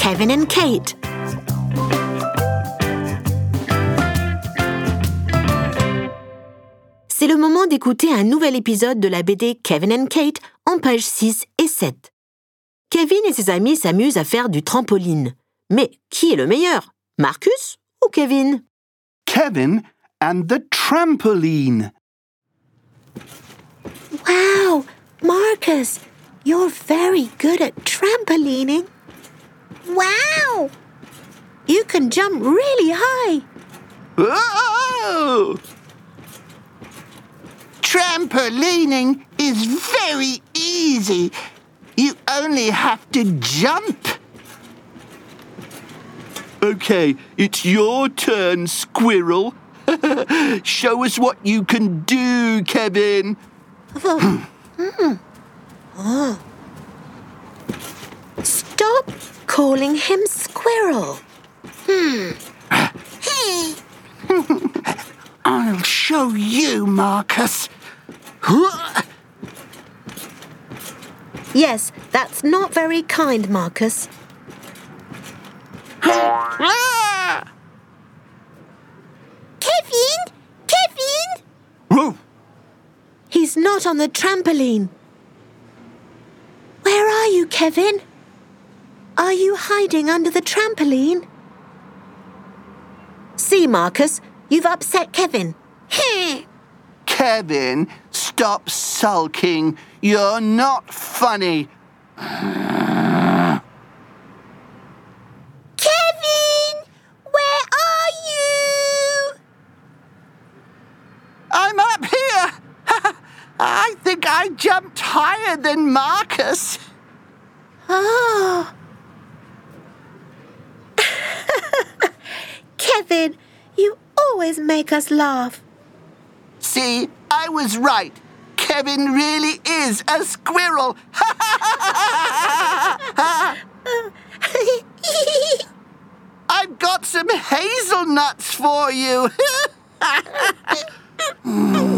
Kevin and Kate. C'est le moment d'écouter un nouvel épisode de la BD Kevin and Kate en pages 6 et 7. Kevin et ses amis s'amusent à faire du trampoline. Mais qui est le meilleur, Marcus ou Kevin? Kevin and the trampoline. Wow, Marcus, you're very good at trampolining. Wow! You can jump really high. Oh! Trampolining is very easy. You only have to jump. Okay, it's your turn, Squirrel. Show us what you can do, Kevin. Stop calling him Squirrel. I'll show you, Marcus. Yes, that's not very kind, Marcus. Kevin! Kevin! Whoa! He's not on the trampoline. Where are you, Kevin? Are you hiding under the trampoline? See, Marcus, you've upset Kevin. Kevin, stop sulking. You're not funny. Kevin! Where are you? I'm up here. I think I jumped higher than Marcus. Oh. Kevin, you always make us laugh. See, I was right. Kevin really is a squirrel. I've got some hazelnuts for you.